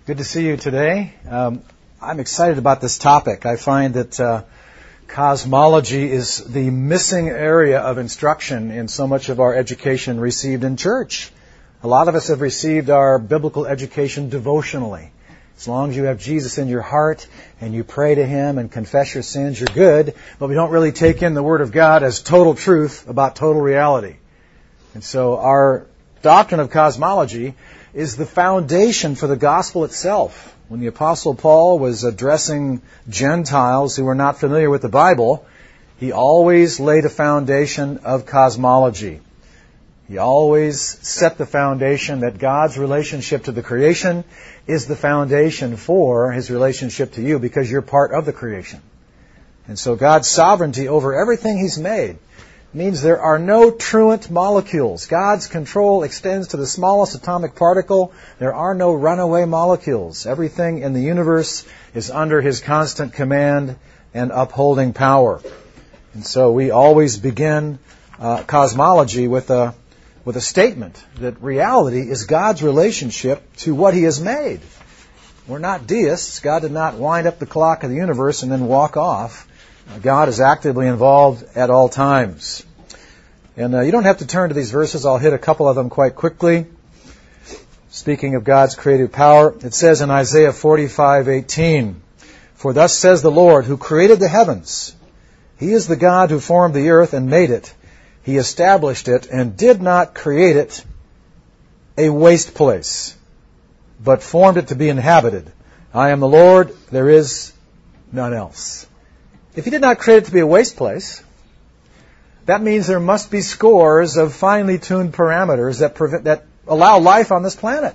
Good to see you today. I'm excited about this topic. I find that cosmology is the missing area of instruction in so much of our education received in church. A lot of us have received our biblical education devotionally. As long as you have Jesus in your heart and you pray to Him and confess your sins, you're good. But we don't really take in the Word of God as total truth about total reality. And so our doctrine of cosmology is the foundation for the gospel itself. When the Apostle Paul was addressing Gentiles who were not familiar with the Bible, he always laid a foundation of cosmology. He always set the foundation that God's relationship to the creation is the foundation for His relationship to you because you're part of the creation. And so God's sovereignty over everything He's made means there are no truant molecules. God's control extends to the smallest atomic particle. There are no runaway molecules. Everything in the universe is under His constant command and upholding power. And so we always begin cosmology with a statement that reality is God's relationship to what He has made. We're not deists. God did not wind up the clock of the universe and then walk off. God is actively involved at all times. And you don't have to turn to these verses. I'll hit a couple of them quite quickly. Speaking of God's creative power, it says in Isaiah 45:18, "For thus says the Lord, who created the heavens. He is the God who formed the earth and made it. He established it and did not create it a waste place, but formed it to be inhabited. I am the Lord, there is none else." If He did not create it to be a waste place, that means there must be scores of finely tuned parameters that allow life on this planet.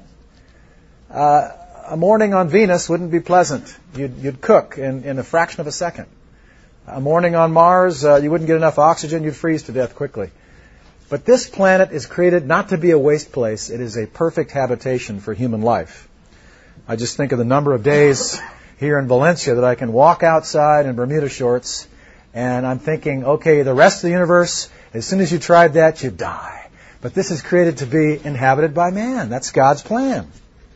A morning on Venus wouldn't be pleasant. You'd cook in a fraction of a second. A morning on Mars, you wouldn't get enough oxygen, you'd freeze to death quickly. But this planet is created not to be a waste place. It is a perfect habitation for human life. I just think of the number of days here in Valencia that I can walk outside in Bermuda shorts, and I'm thinking, okay, the rest of the universe, as soon as you tried that, you'd die. But this is created to be inhabited by man. That's God's plan.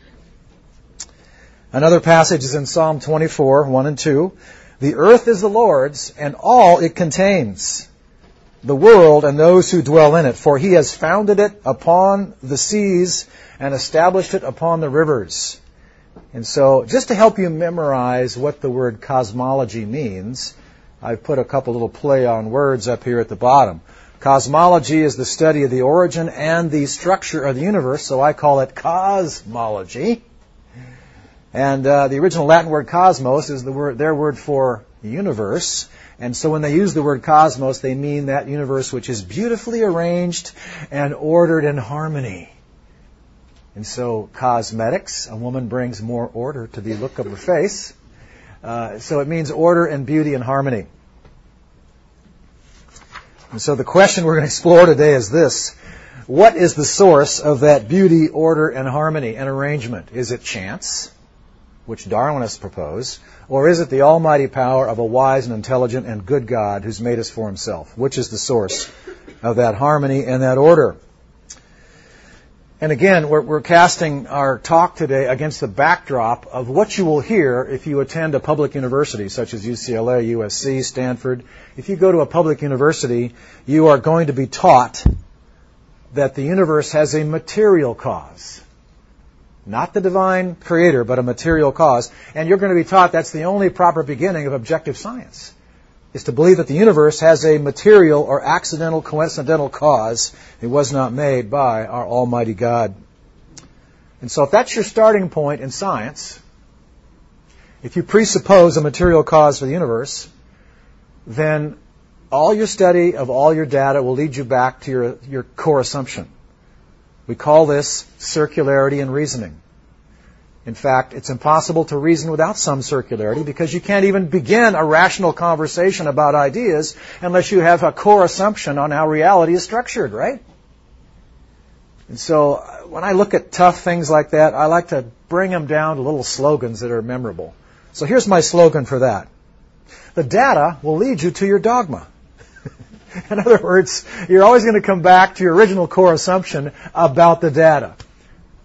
Another passage is in Psalm 24, 1 and 2. "The earth is the Lord's, and all it contains, the world and those who dwell in it. For He has founded it upon the seas and established it upon the rivers." And so, just to help you memorize what the word cosmology means, I've put a couple little play on words up here at the bottom. Cosmology is the study of the origin and the structure of the universe, so I call it cosmology. And the original Latin word cosmos is their word for universe. And so when they use the word cosmos, they mean that universe which is beautifully arranged and ordered in harmony. And so cosmetics, a woman brings more order to the look of her face. So it means order and beauty and harmony. And so the question we're going to explore today is this: what is the source of that beauty, order, and harmony and arrangement? Is it chance, which Darwinists propose, or is it the almighty power of a wise and intelligent and good God who's made us for Himself? Which is the source of that harmony and that order? And again, we're casting our talk today against the backdrop of what you will hear if you attend a public university, such as UCLA, USC, Stanford. If you go to a public university, you are going to be taught that the universe has a material cause. Not the divine creator, but a material cause. And you're going to be taught that's the only proper beginning of objective science, is to believe that the universe has a material or accidental, coincidental cause. It was not made by our Almighty God. And so if that's your starting point in science, if you presuppose a material cause for the universe, then all your study of all your data will lead you back to your core assumption. We call this circularity in reasoning. In fact, it's impossible to reason without some circularity because you can't even begin a rational conversation about ideas unless you have a core assumption on how reality is structured, right? And so when I look at tough things like that, I like to bring them down to little slogans that are memorable. So here's my slogan for that. The data will lead you to your dogma. In other words, you're always going to come back to your original core assumption about the data.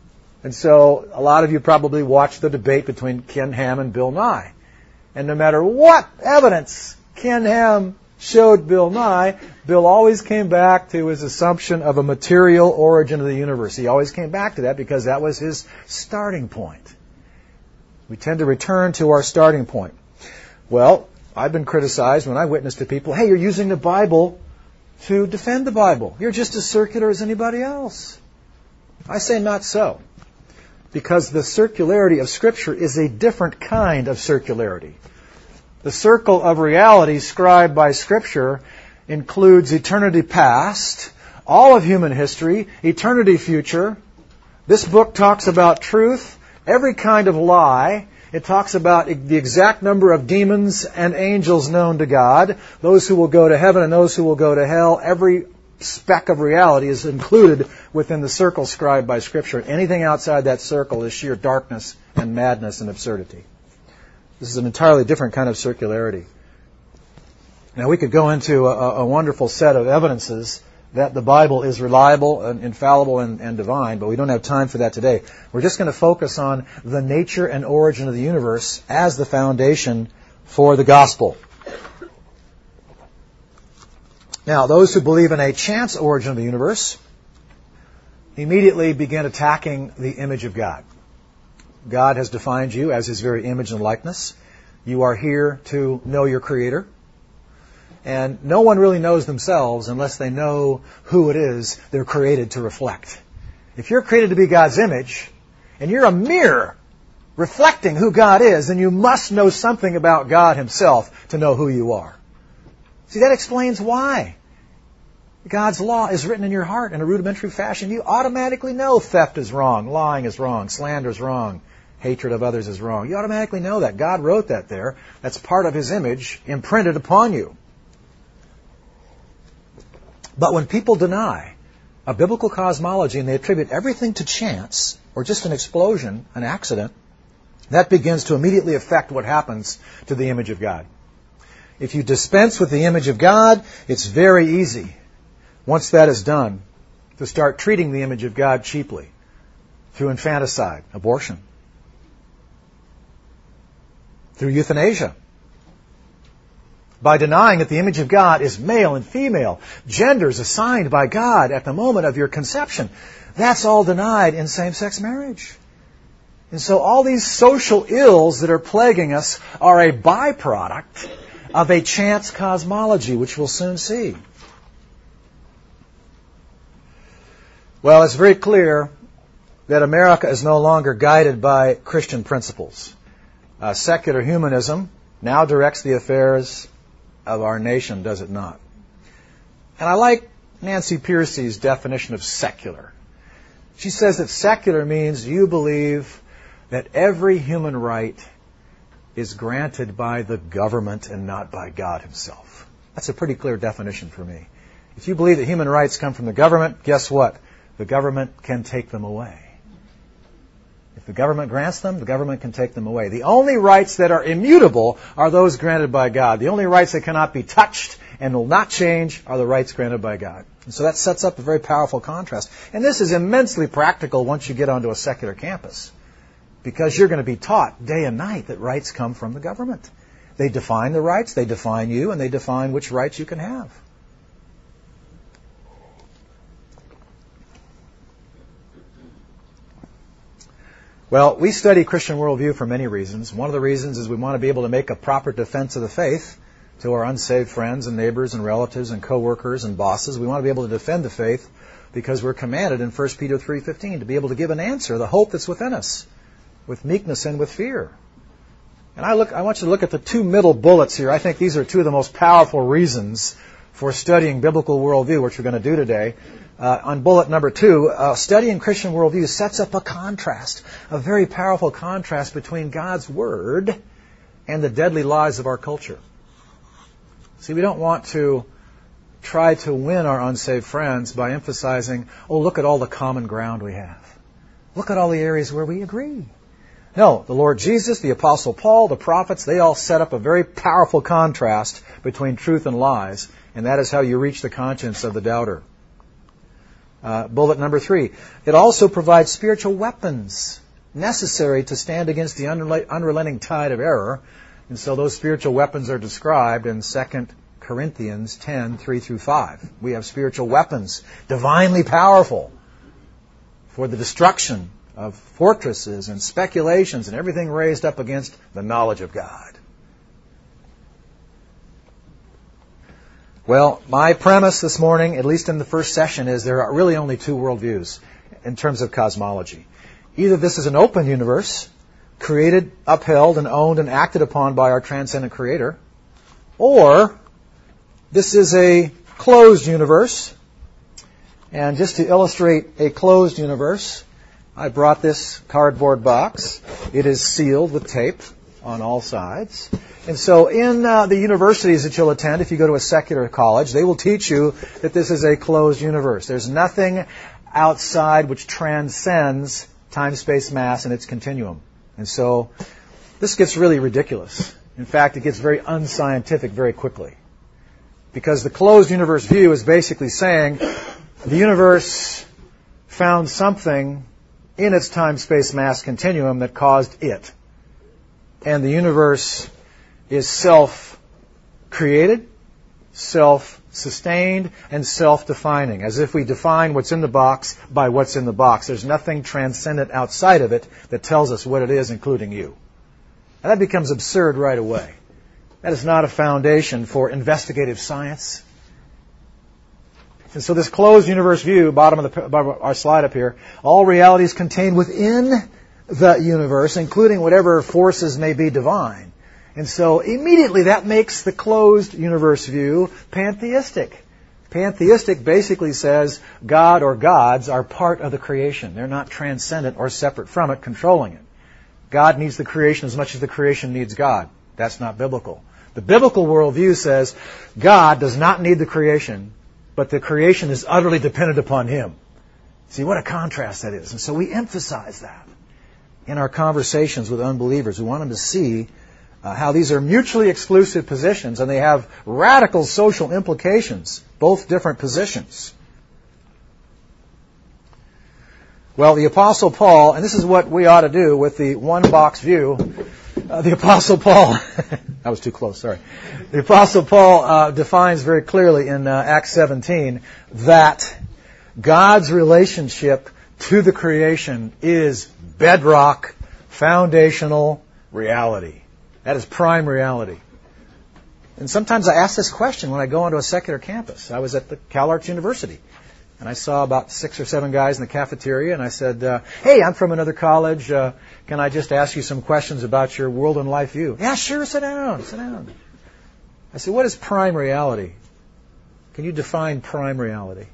And so a lot of you probably watched the debate between Ken Ham and Bill Nye. And no matter what evidence Ken Ham showed Bill Nye, Bill always came back to his assumption of a material origin of the universe. He always came back to that because that was his starting point. We tend to return to our starting point. Well, I've been criticized when I witness to people, hey, you're using the Bible to defend the Bible. You're just as circular as anybody else. I say not so. Because the circularity of Scripture is a different kind of circularity. The circle of reality scribed by Scripture includes eternity past, all of human history, eternity future. This book talks about truth, every kind of lie. It talks about the exact number of demons and angels known to God, those who will go to heaven and those who will go to hell. Every speck of reality is included within the circle scribed by Scripture. Anything outside that circle is sheer darkness and madness and absurdity. This is an entirely different kind of circularity. Now, we could go into a wonderful set of evidences that the Bible is reliable and infallible and divine, but we don't have time for that today. We're just going to focus on the nature and origin of the universe as the foundation for the gospel. Now, those who believe in a chance origin of the universe immediately begin attacking the image of God. God has defined you as His very image and likeness. You are here to know your Creator. And no one really knows themselves unless they know who it is they're created to reflect. If you're created to be God's image, and you're a mirror reflecting who God is, then you must know something about God Himself to know who you are. See, that explains why God's law is written in your heart in a rudimentary fashion. You automatically know theft is wrong, lying is wrong, slander is wrong, hatred of others is wrong. You automatically know that. God wrote that there. That's part of His image imprinted upon you. But when people deny a biblical cosmology and they attribute everything to chance or just an explosion, an accident, that begins to immediately affect what happens to the image of God. If you dispense with the image of God, it's very easy, once that is done, to start treating the image of God cheaply through infanticide, abortion, through euthanasia, by denying that the image of God is male and female, genders assigned by God at the moment of your conception. That's all denied in same-sex marriage. And so all these social ills that are plaguing us are a byproduct of a chance cosmology, which we'll soon see. Well, it's very clear that America is no longer guided by Christian principles. Secular humanism now directs the affairs of our nation, does it not? And I like Nancy Pearcey's definition of secular. She says that secular means you believe that every human right is granted by the government and not by God Himself. That's a pretty clear definition for me. If you believe that human rights come from the government, guess what? The government can take them away. If the government grants them, the government can take them away. The only rights that are immutable are those granted by God. The only rights that cannot be touched and will not change are the rights granted by God. And so that sets up a very powerful contrast. And this is immensely practical once you get onto a secular campus, because you're going to be taught day and night that rights come from the government. They define the rights, they define you, and they define which rights you can have. Well, we study Christian worldview for many reasons. One of the reasons is we want to be able to make a proper defense of the faith to our unsaved friends and neighbors and relatives and co-workers and bosses. We want to be able to defend the faith because we're commanded in 1 Peter 3:15 to be able to give an answer, the hope that's within us, with meekness and with fear. And I want you to look at the two middle bullets here. I think these are two of the most powerful reasons for studying biblical worldview, which we're going to do today. On bullet number 2, studying Christian worldview sets up a contrast, a very powerful contrast between God's Word and the deadly lies of our culture. See, we don't want to try to win our unsaved friends by emphasizing, oh, look at all the common ground we have. Look at all the areas where we agree. No, the Lord Jesus, the Apostle Paul, the prophets, they all set up a very powerful contrast between truth and lies, and that is how you reach the conscience of the doubter. Bullet number 3. It also provides spiritual weapons necessary to stand against the unrelenting tide of error. And so those spiritual weapons are described in 2 Corinthians 10, 3 through 5. We have spiritual weapons, divinely powerful, for the destruction of fortresses and speculations and everything raised up against the knowledge of God. Well, my premise this morning, at least in the first session, is there are really only two worldviews in terms of cosmology. Either this is an open universe, created, upheld, and owned and acted upon by our transcendent Creator, or this is a closed universe. And just to illustrate a closed universe, I brought this cardboard box. It is sealed with tape on all sides. And so in the universities that you'll attend, if you go to a secular college, they will teach you that this is a closed universe. There's nothing outside which transcends time, space, mass, and its continuum. And so this gets really ridiculous. In fact, it gets very unscientific very quickly. Because the closed universe view is basically saying the universe found something in its time, space, mass continuum that caused it. And the universe is self-created, self-sustained, and self-defining, as if we define what's in the box by what's in the box. There's nothing transcendent outside of it that tells us what it is, including you. And that becomes absurd right away. That is not a foundation for investigative science. And so this closed universe view, bottom of our slide up here, all reality is contained within the universe, including whatever forces may be divine. And so immediately that makes the closed universe view pantheistic. Pantheistic basically says God or gods are part of the creation. They're not transcendent or separate from it, controlling it. God needs the creation as much as the creation needs God. That's not biblical. The biblical worldview says God does not need the creation, but the creation is utterly dependent upon Him. See, what a contrast that is. And so we emphasize that in our conversations with unbelievers. We want them to see how these are mutually exclusive positions, and they have radical social implications, both different positions. Well, the Apostle Paul, and this is what we ought to do with the one-box view, the Apostle Paul, that was too close, sorry. The Apostle Paul defines very clearly in Acts 17 that God's relationship to the creation is bedrock, foundational reality. That is prime reality. And sometimes I ask this question when I go onto a secular campus. I was at the CalArts University, and I saw about 6 or 7 guys in the cafeteria, and I said, hey, I'm from another college. Can I just ask you some questions about your world and life view? Yeah, sure, sit down, sit down. I said, what is prime reality? Can you define prime reality?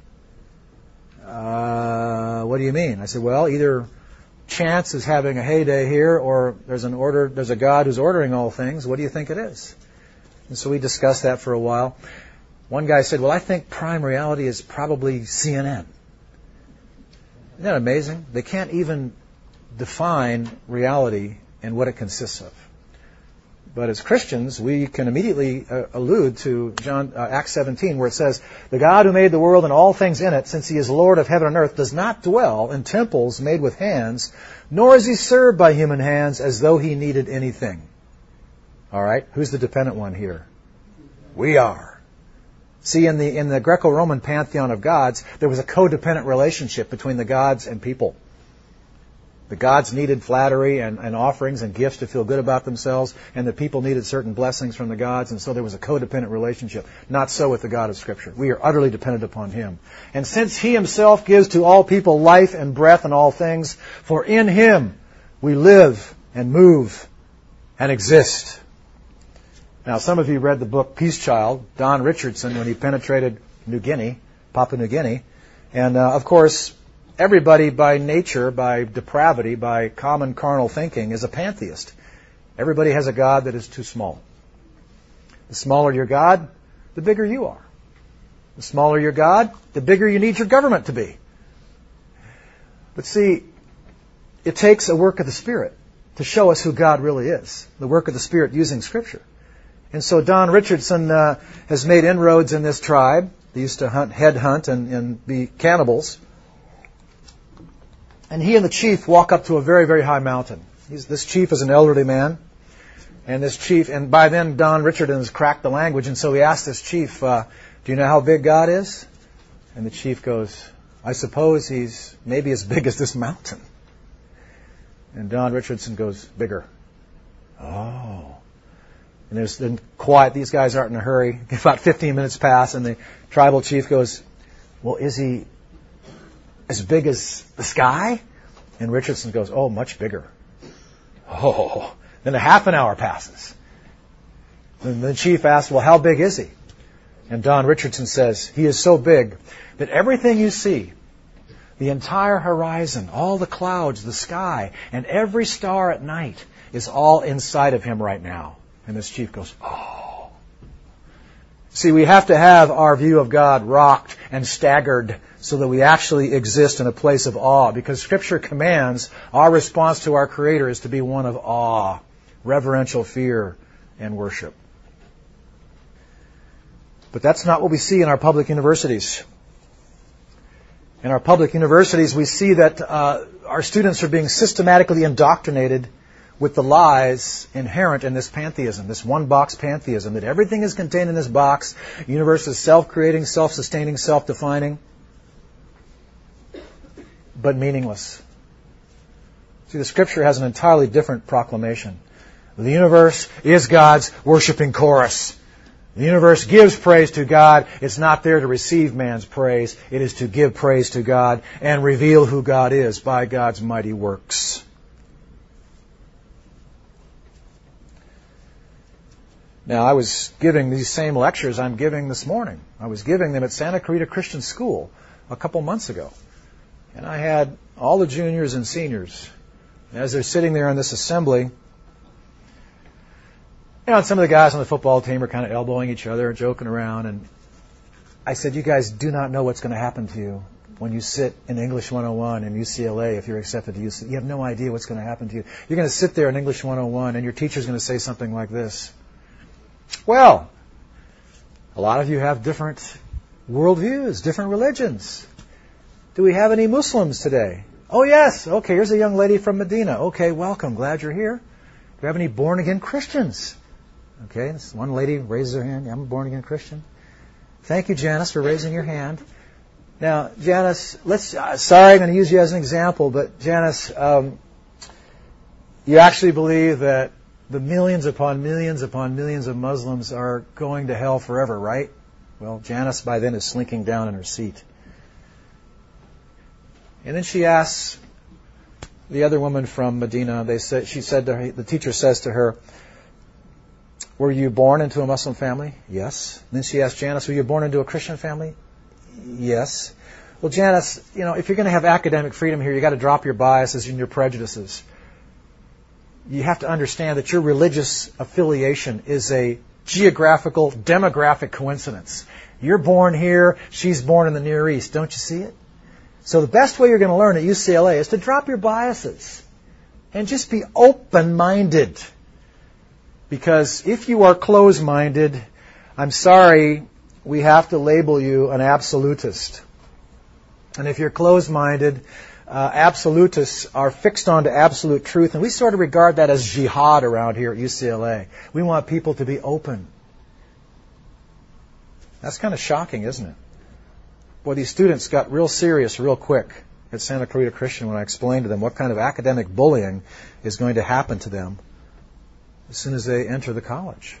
What do you mean? I said, well, either chance is having a heyday here, or there's a God who's ordering all things. What do you think it is? And so we discussed that for a while. One guy said, well, I think prime reality is probably CNN. Isn't that amazing? They can't even define reality and what it consists of. But as Christians, we can immediately allude to Acts 17, where it says, the God who made the world and all things in it, since He is Lord of heaven and earth, does not dwell in temples made with hands, nor is He served by human hands as though He needed anything. All right? Who's the dependent one here? We are. See, in the Greco-Roman pantheon of gods, there was a codependent relationship between the gods and people. The gods needed flattery and offerings and gifts to feel good about themselves, and the people needed certain blessings from the gods, and so there was a codependent relationship. Not so with the God of Scripture. We are utterly dependent upon Him. And since He Himself gives to all people life and breath and all things, for in Him we live and move and exist. Now, some of you read the book Peace Child, Don Richardson, when he penetrated New Guinea, Papua New Guinea. And, of course, everybody by nature, by depravity, by common carnal thinking is a pantheist. Everybody has a God that is too small. The smaller your God, the bigger you are. The smaller your God, the bigger you need your government to be. But see, it takes a work of the Spirit to show us who God really is. The work of the Spirit using Scripture. And so Don Richardson has made inroads in this tribe. They used to headhunt and be cannibals And he and the chief walk up to a very, very high mountain. This chief is an elderly man. And by then Don Richardson has cracked the language, and so he asked this chief, do you know how big God is? And the chief goes, I suppose he's maybe as big as this mountain. And Don Richardson goes, bigger. Oh. And there's then quiet. These guys aren't in a hurry. About 15 minutes pass, and the tribal chief goes, well, is he as big as the sky? And Richardson goes, oh, much bigger. Oh. Then a half an hour passes. And the chief asks, well, how big is he? And Don Richardson says, he is so big that everything you see, the entire horizon, all the clouds, the sky, and every star at night is all inside of him right now. And this chief goes, oh. See, we have to have our view of God rocked and staggered so that we actually exist in a place of awe, because Scripture commands our response to our Creator is to be one of awe, reverential fear, and worship. But that's not what we see in our public universities. In our public universities, we see that our students are being systematically indoctrinated with the lies inherent in this pantheism, this one-box pantheism, that everything is contained in this box. The universe is self-creating, self-sustaining, self-defining, but meaningless. See, the Scripture has an entirely different proclamation. The universe is God's worshiping chorus. The universe gives praise to God. It's not there to receive man's praise. It is to give praise to God and reveal who God is by God's mighty works. Now, I was giving these same lectures I'm giving this morning. I was giving them at Santa Clarita Christian School a couple months ago. And I had all the juniors and seniors. And as they're sitting there in this assembly, and some of the guys on the football team are kind of elbowing each other and joking around. And I said, you guys do not know what's going to happen to you when you sit in English 101 in UCLA if you're accepted to UCLA. You have no idea what's going to happen to you. You're going to sit there in English 101 and your teacher's going to say something like this. Well, a lot of you have different worldviews, different religions. Do we have any Muslims today? Oh, yes. Okay, here's a young lady from Medina. Okay, welcome. Glad you're here. Do we have any born-again Christians? Okay, this one lady raises her hand. I'm a born-again Christian. Thank you, Janice, for raising your hand. Now, Janice, sorry, I'm going to use you as an example, but Janice, you actually believe that the millions upon millions of Muslims are going to hell forever, right? Well, Janice by then is slinking down in her seat. And then she asks the other woman from Medina, the teacher says to her, were you born into a Muslim family? Yes. And then she asked Janice, were you born into a Christian family? Yes. Well, Janice, if you're going to have academic freedom here, you've got to drop your biases and your prejudices. You have to understand that your religious affiliation is a geographical, demographic coincidence. You're born here, she's born in the Near East. Don't you see it? So the best way you're going to learn at UCLA is to drop your biases and just be open-minded. Because if you are closed-minded, I'm sorry, we have to label you an absolutist. And if you're closed-minded, absolutists are fixed onto absolute truth, and we sort of regard that as jihad around here at UCLA. We want people to be open. That's kind of shocking, isn't it? Boy, these students got real serious real quick at Santa Clarita Christian when I explained to them what kind of academic bullying is going to happen to them as soon as they enter the college.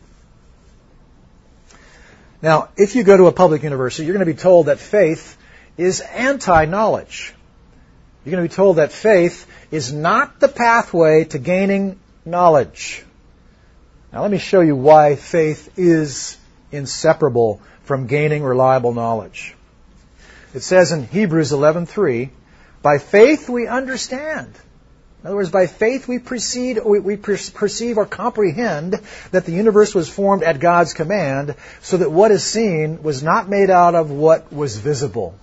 Now, if you go to a public university, you're going to be told that faith is anti-knowledge. You're going to be told that faith is not the pathway to gaining knowledge. Now, let me show you why faith is inseparable from gaining reliable knowledge. It says in Hebrews 11:3, by faith we understand. In other words, by faith we perceive or comprehend that the universe was formed at God's command, so that what is seen was not made out of what was visible.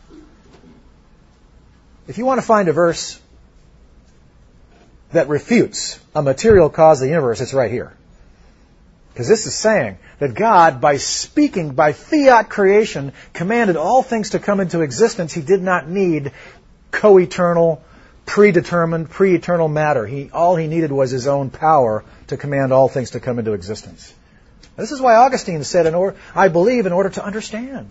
If you want to find a verse that refutes a material cause of the universe, it's right here. Because this is saying that God, by speaking, by fiat creation, commanded all things to come into existence. He did not need co-eternal, predetermined, pre-eternal matter. All he needed was his own power to command all things to come into existence. This is why Augustine said, I believe in order to understand.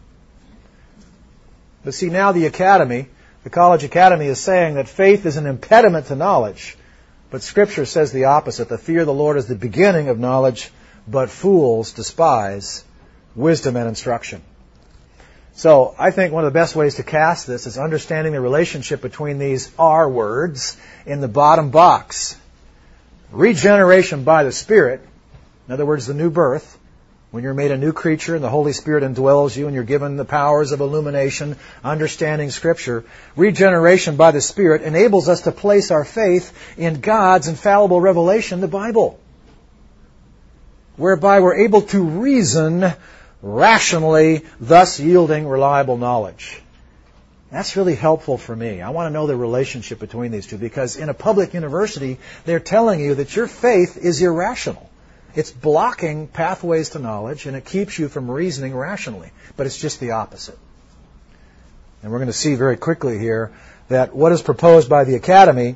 But see, now the College Academy is saying that faith is an impediment to knowledge. But Scripture says the opposite. The fear of the Lord is the beginning of knowledge, but fools despise wisdom and instruction. So I think one of the best ways to cast this is understanding the relationship between these R words in the bottom box. Regeneration by the Spirit, in other words, the new birth, when you're made a new creature and the Holy Spirit indwells you and you're given the powers of illumination, understanding Scripture. Regeneration by the Spirit enables us to place our faith in God's infallible revelation, the Bible, whereby we're able to reason rationally, thus yielding reliable knowledge. That's really helpful for me. I want to know the relationship between these two, because in a public university, they're telling you that your faith is irrational. It's blocking pathways to knowledge, and it keeps you from reasoning rationally. But it's just the opposite. And we're going to see very quickly here that what is proposed by the Academy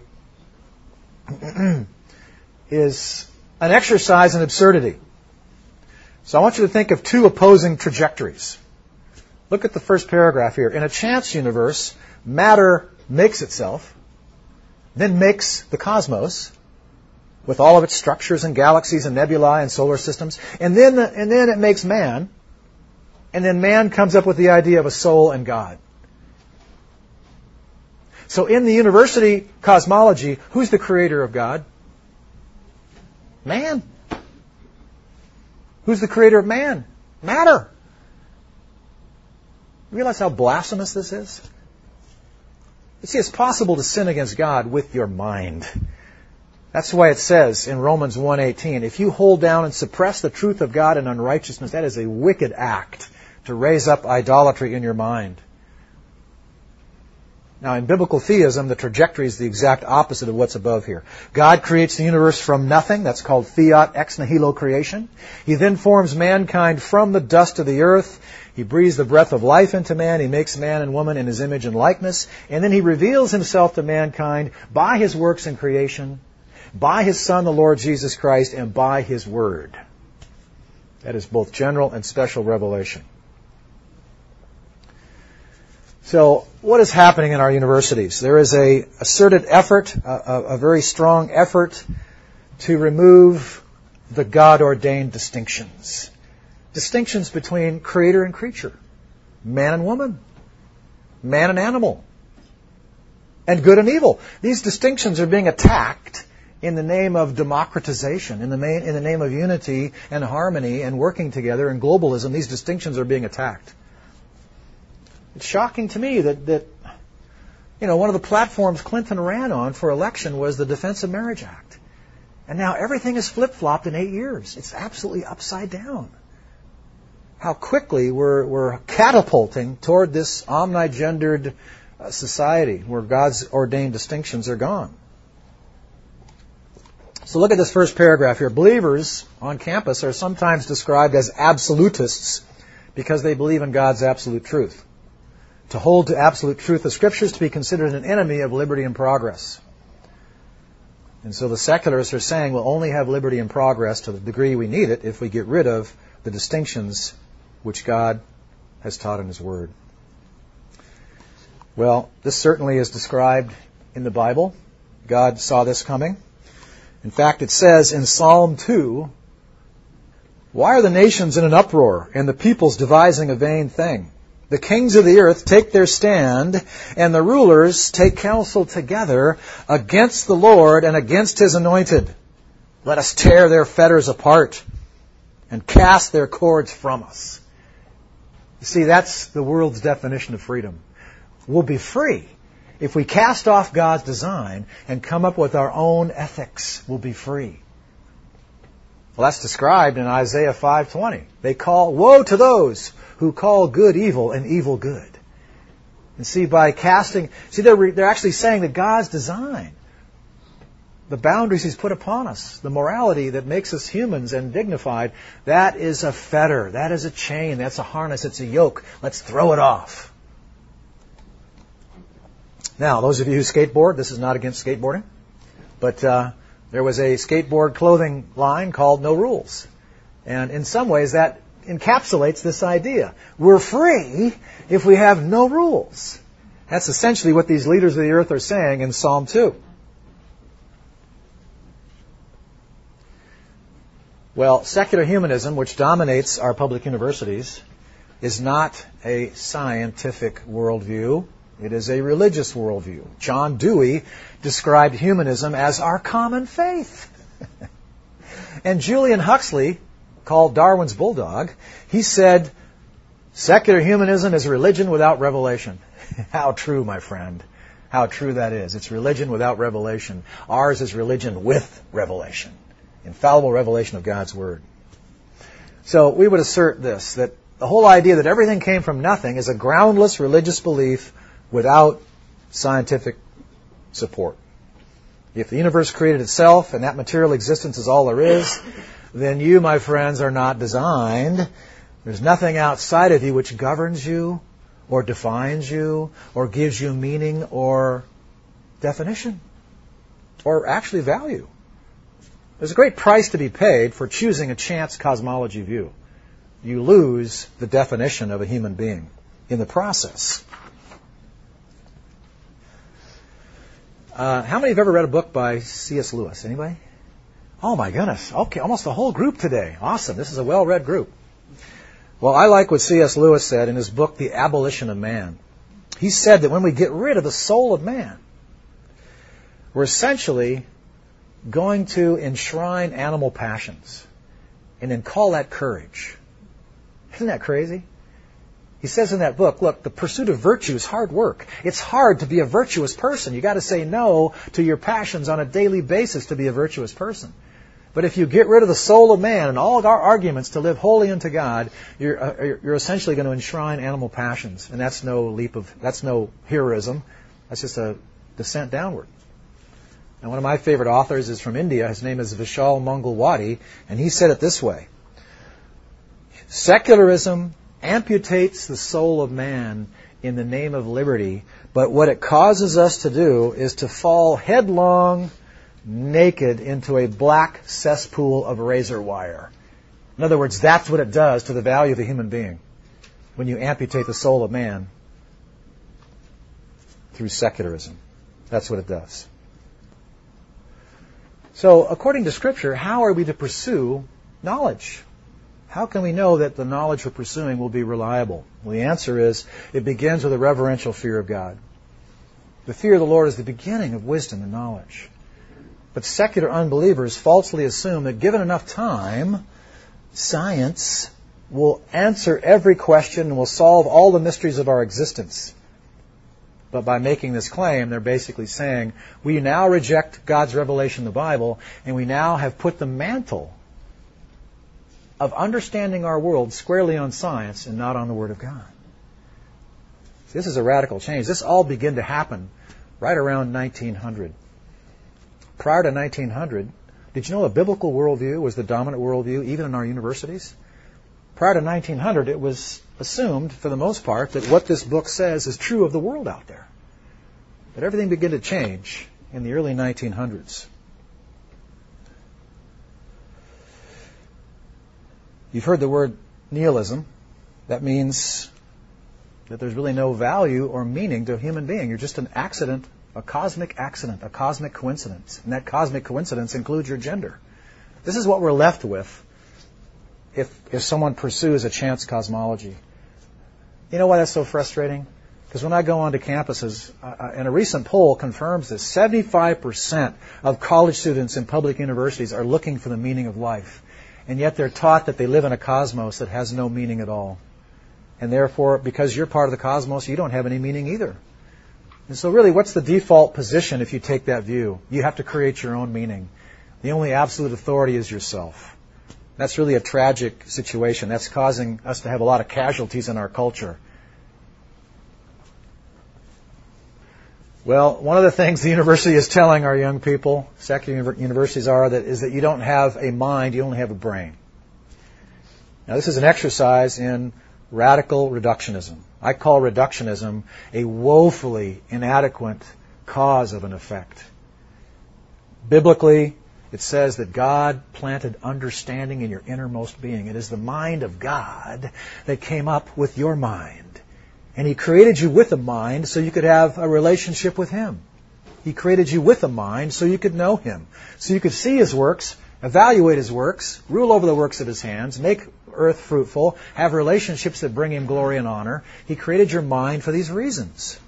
is an exercise in absurdity. So I want you to think of two opposing trajectories. Look at the first paragraph here. In a chance universe, matter makes itself, then makes the cosmos, with all of its structures and galaxies and nebulae and solar systems, and then it makes man, and then man comes up with the idea of a soul and God. So in the university cosmology, who's the creator of God? Man. Who's the creator of man? Matter. You realize how blasphemous this is? You see, it's possible to sin against God with your mind. That's why it says in Romans 1:18, if you hold down and suppress the truth of God in unrighteousness, that is a wicked act to raise up idolatry in your mind. Now, in biblical theism, the trajectory is the exact opposite of what's above here. God creates the universe from nothing. That's called fiat ex nihilo creation. He then forms mankind from the dust of the earth. He breathes the breath of life into man. He makes man and woman in His image and likeness. And then He reveals Himself to mankind by His works in creation, by His Son, the Lord Jesus Christ, and by His Word. That is both general and special revelation. So, what is happening in our universities? There is a asserted effort, a very strong effort to remove the God-ordained distinctions. Distinctions between creator and creature, man and woman, man and animal, and good and evil. These distinctions are being attacked in the name of democratization, in the name of unity and harmony and working together and globalism. These distinctions are being attacked. It's shocking to me that one of the platforms Clinton ran on for election was the Defense of Marriage Act. And now everything is flip-flopped in 8 years. It's absolutely upside down. How quickly we're catapulting toward this omnigendered society where God's ordained distinctions are gone. So look at this first paragraph here. Believers on campus are sometimes described as absolutists because they believe in God's absolute truth. To hold to absolute truth of Scripture is to be considered an enemy of liberty and progress. And so the secularists are saying we'll only have liberty and progress to the degree we need it if we get rid of the distinctions which God has taught in His Word. Well, this certainly is described in the Bible. God saw this coming. In fact, it says in Psalm 2, why are the nations in an uproar and the peoples devising a vain thing? The kings of the earth take their stand, and the rulers take counsel together against the Lord and against His anointed. Let us tear their fetters apart and cast their cords from us. You see, that's the world's definition of freedom. We'll be free. If we cast off God's design and come up with our own ethics, we'll be free. Well, that's described in Isaiah 5:20. They call, woe to those who call good evil and evil good. And see, by casting, they're actually saying that God's design, the boundaries He's put upon us, the morality that makes us humans and dignified, that is a fetter, that is a chain, that's a harness, it's a yoke. Let's throw it off. Now, those of you who skateboard, this is not against skateboarding, but there was a skateboard clothing line called No Rules. And in some ways that encapsulates this idea. We're free if we have no rules. That's essentially what these leaders of the earth are saying in Psalm 2. Well, secular humanism, which dominates our public universities, is not a scientific worldview. It is a religious worldview. John Dewey described humanism as our common faith. And Julian Huxley, called Darwin's bulldog, he said, secular humanism is religion without revelation. How true, my friend. How true that is. It's religion without revelation. Ours is religion with revelation. Infallible revelation of God's Word. So we would assert this, that the whole idea that everything came from nothing is a groundless religious belief without scientific support. If the universe created itself and that material existence is all there is, then you, my friends, are not designed. There's nothing outside of you which governs you or defines you or gives you meaning or definition or actually value. There's a great price to be paid for choosing a chance cosmology view. You lose the definition of a human being in the process. How many have ever read a book by C.S. Lewis? Anybody? Oh my goodness. Okay, almost the whole group today. Awesome. This is a well-read group. Well, I like what C.S. Lewis said in his book, The Abolition of Man. He said that when we get rid of the soul of man, we're essentially going to enshrine animal passions and then call that courage. Isn't that crazy? He says in that book, look, the pursuit of virtue is hard work. It's hard to be a virtuous person. You've got to say no to your passions on a daily basis to be a virtuous person. But if you get rid of the soul of man and all of our arguments to live wholly unto God, you're essentially going to enshrine animal passions. And that's no heroism. That's just a descent downward. And one of my favorite authors is from India. His name is Vishal Mangalwadi, and he said it this way: secularism amputates the soul of man in the name of liberty, but what it causes us to do is to fall headlong, naked, into a black cesspool of razor wire. In other words, that's what it does to the value of a human being when you amputate the soul of man through secularism. That's what it does. So, according to Scripture, how are we to pursue knowledge? How can we know that the knowledge we're pursuing will be reliable? Well, the answer is, it begins with a reverential fear of God. The fear of the Lord is the beginning of wisdom and knowledge. But secular unbelievers falsely assume that given enough time, science will answer every question and will solve all the mysteries of our existence. But by making this claim, they're basically saying, we now reject God's revelation in the Bible, and we now have put the mantle of understanding our world squarely on science and not on the Word of God. See, this is a radical change. This all began to happen right around 1900. Prior to 1900, did you know the biblical worldview was the dominant worldview even in our universities? Prior to 1900, it was assumed, for the most part, that what this book says is true of the world out there. But everything began to change in the early 1900s. You've heard the word nihilism. That means that there's really no value or meaning to a human being. You're just an accident, a cosmic coincidence. And that cosmic coincidence includes your gender. This is what we're left with if someone pursues a chance cosmology. You know why that's so frustrating? Because when I go onto campuses, and a recent poll confirms this, 75% of college students in public universities are looking for the meaning of life. And yet they're taught that they live in a cosmos that has no meaning at all. And therefore, because you're part of the cosmos, you don't have any meaning either. And so really, what's the default position if you take that view? You have to create your own meaning. The only absolute authority is yourself. That's really a tragic situation. That's causing us to have a lot of casualties in our culture. Well, one of the things the university is telling our young people, secular universities is that you don't have a mind, you only have a brain. Now, this is an exercise in radical reductionism. I call reductionism a woefully inadequate cause of an effect. Biblically, it says that God planted understanding in your innermost being. It is the mind of God that came up with your mind. And He created you with a mind so you could have a relationship with Him. He created you with a mind so you could know Him, so you could see His works, evaluate His works, rule over the works of His hands, make earth fruitful, have relationships that bring Him glory and honor. He created your mind for these reasons.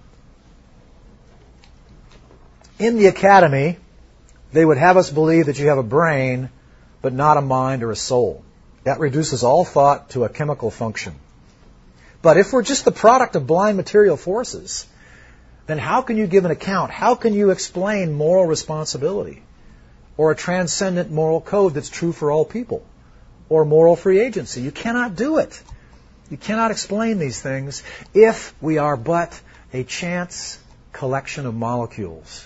In the academy, they would have us believe that you have a brain, but not a mind or a soul. That reduces all thought to a chemical function. But if we're just the product of blind material forces, then how can you give an account? How can you explain moral responsibility? Or a transcendent moral code that's true for all people? Or moral free agency? You cannot do it. You cannot explain these things if we are but a chance collection of molecules.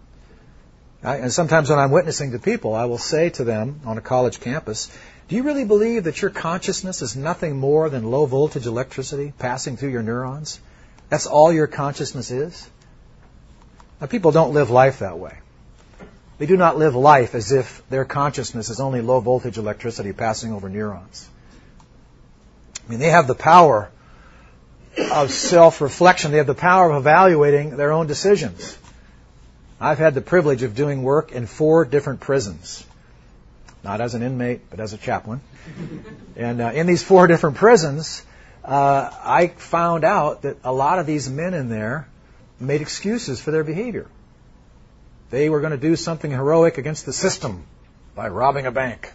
And sometimes when I'm witnessing to people, I will say to them on a college campus, do you really believe that your consciousness is nothing more than low voltage electricity passing through your neurons? That's all your consciousness is? Now, people don't live life that way. They do not live life as if their consciousness is only low voltage electricity passing over neurons. I mean, they have the power of self-reflection. They have the power of evaluating their own decisions. I've had the privilege of doing work in 4 different prisons. Not as an inmate, but as a chaplain. And in these 4 different prisons, I found out that a lot of these men in there made excuses for their behavior. They were going to do something heroic against the system by robbing a bank.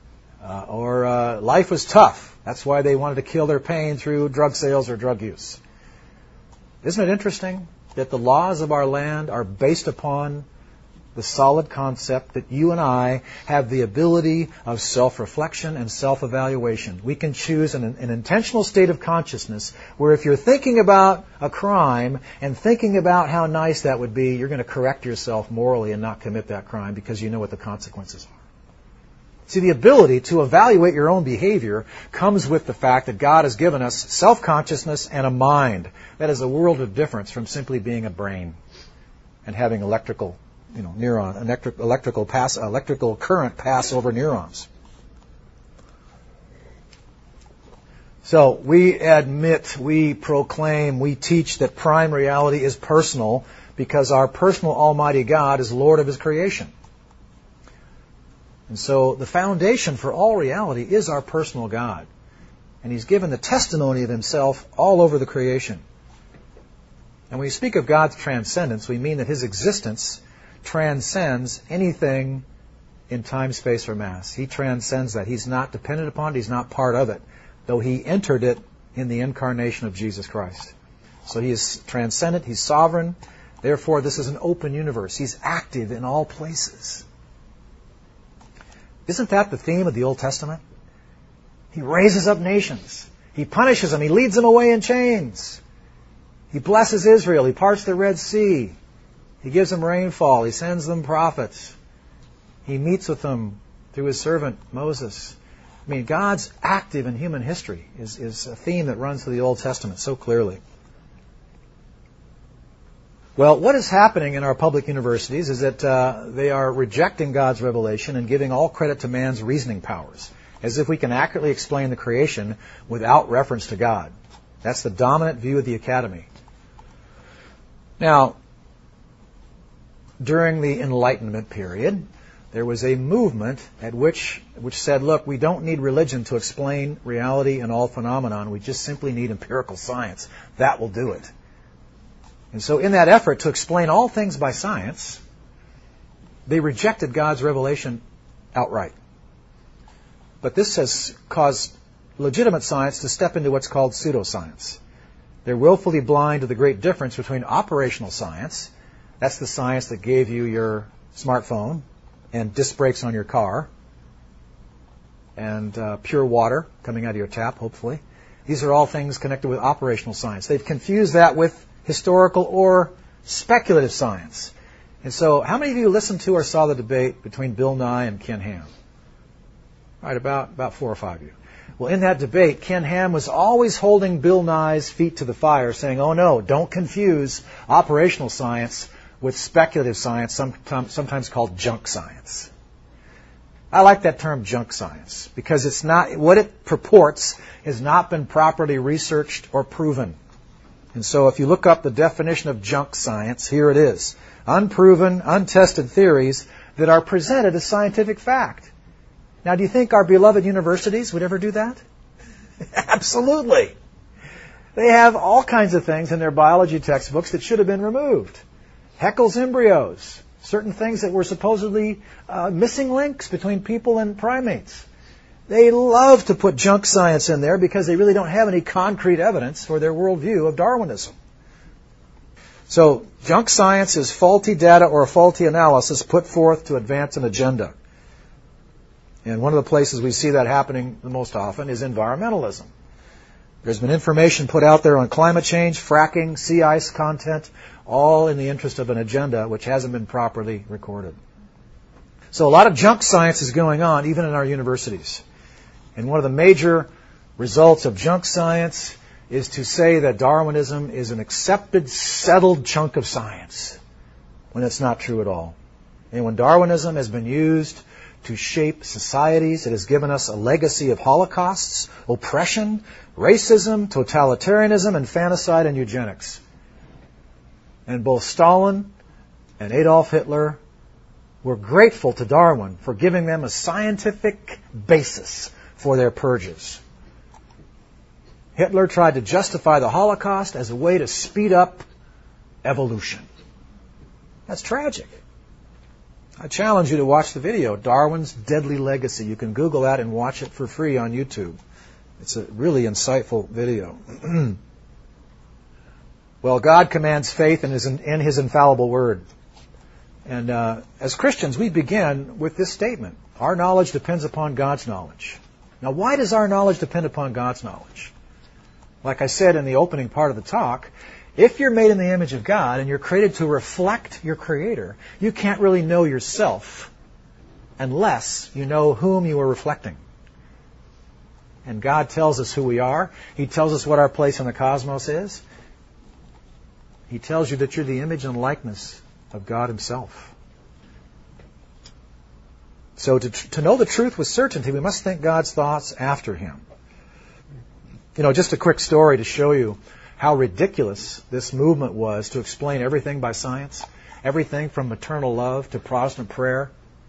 Or life was tough. That's why they wanted to kill their pain through drug sales or drug use. Isn't it interesting that the laws of our land are based upon the solid concept that you and I have the ability of self-reflection and self-evaluation. We can choose an intentional state of consciousness where if you're thinking about a crime and thinking about how nice that would be, you're going to correct yourself morally and not commit that crime because you know what the consequences are. See, the ability to evaluate your own behavior comes with the fact that God has given us self-consciousness and a mind. That is a world of difference from simply being a brain and having electrical current pass over neurons. So we admit, we proclaim, we teach that prime reality is personal because our personal Almighty God is Lord of His creation. And so the foundation for all reality is our personal God. And He's given the testimony of Himself all over the creation. And when we speak of God's transcendence, we mean that His existence transcends anything in time, space, or mass. He transcends that. He's not dependent upon it. He's not part of it, though He entered it in the incarnation of Jesus Christ. So He is transcendent. He's sovereign. Therefore, this is an open universe. He's active in all places. Isn't that the theme of the Old Testament? He raises up nations. He punishes them. He leads them away in chains. He blesses Israel. He parts the Red Sea. He gives them rainfall. He sends them prophets. He meets with them through His servant Moses. I mean, God's active in human history is a theme that runs through the Old Testament so clearly. Well, what is happening in our public universities is that they are rejecting God's revelation and giving all credit to man's reasoning powers, as if we can accurately explain the creation without reference to God. That's the dominant view of the academy. Now, during the Enlightenment period, there was a movement which said, look, we don't need religion to explain reality and all phenomenon. We just simply need empirical science. That will do it. And so in that effort to explain all things by science, they rejected God's revelation outright. But this has caused legitimate science to step into what's called pseudoscience. They're willfully blind to the great difference between operational science, that's the science that gave you your smartphone and disc brakes on your car, and pure water coming out of your tap, hopefully. These are all things connected with operational science. They've confused that with historical or speculative science. And so, how many of you listened to or saw the debate between Bill Nye and Ken Ham? Right, about 4 or 5 of you. Well, in that debate, Ken Ham was always holding Bill Nye's feet to the fire, saying, oh no, don't confuse operational science with speculative science, sometimes called junk science. I like that term junk science because it's not, what it purports has not been properly researched or proven. And so if you look up the definition of junk science, here it is. Unproven, untested theories that are presented as scientific fact. Now, do you think our beloved universities would ever do that? Absolutely. They have all kinds of things in their biology textbooks that should have been removed. Haeckel's embryos, certain things that were supposedly missing links between people and primates. They love to put junk science in there because they really don't have any concrete evidence for their worldview of Darwinism. So, junk science is faulty data or a faulty analysis put forth to advance an agenda. And one of the places we see that happening the most often is environmentalism. There's been information put out there on climate change, fracking, sea ice content, all in the interest of an agenda which hasn't been properly recorded. So a lot of junk science is going on, even in our universities. And one of the major results of junk science is to say that Darwinism is an accepted, settled chunk of science, when it's not true at all. And when Darwinism has been used to shape societies, it has given us a legacy of holocausts, oppression, racism, totalitarianism, infanticide, and eugenics. And both Stalin and Adolf Hitler were grateful to Darwin for giving them a scientific basis for their purges. Hitler tried to justify the Holocaust as a way to speed up evolution. That's tragic. I challenge you to watch the video, Darwin's Deadly Legacy. You can Google that and watch it for free on YouTube. It's a really insightful video. Well, God commands faith in His infallible Word. And as Christians, we begin with this statement. Our knowledge depends upon God's knowledge. Now, why does our knowledge depend upon God's knowledge? Like I said in the opening part of the talk, if you're made in the image of God and you're created to reflect your Creator, you can't really know yourself unless you know whom you are reflecting. And God tells us who we are. He tells us what our place in the cosmos is. He tells you that you're the image and likeness of God Himself. So to know the truth with certainty, we must think God's thoughts after Him. You know, just a quick story to show you how ridiculous this movement was to explain everything by science, everything from maternal love to Protestant prayer.